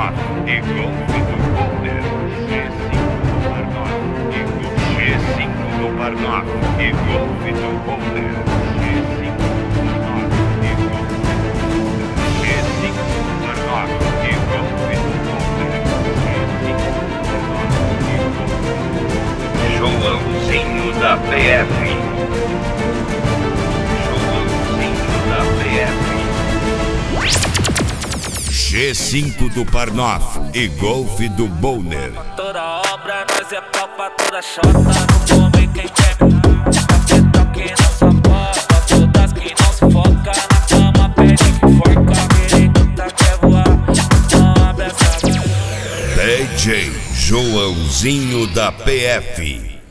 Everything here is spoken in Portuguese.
Parnoff e Golfe do Boulder. G5 do Parnoff e Golfe do Boulder. G5 do Parnoff e Golfe do Boulder. Joãozinho da PF. G5 do Parnoff e Golfe do Boulder. Toda obra, nós é pau pra toda chota. Não come quem quer. Capeta que não sabota. Todas que não se foca. Na cama pede que forca. Querer quer voar. Não abre essa. DJ Joãozinho da PF.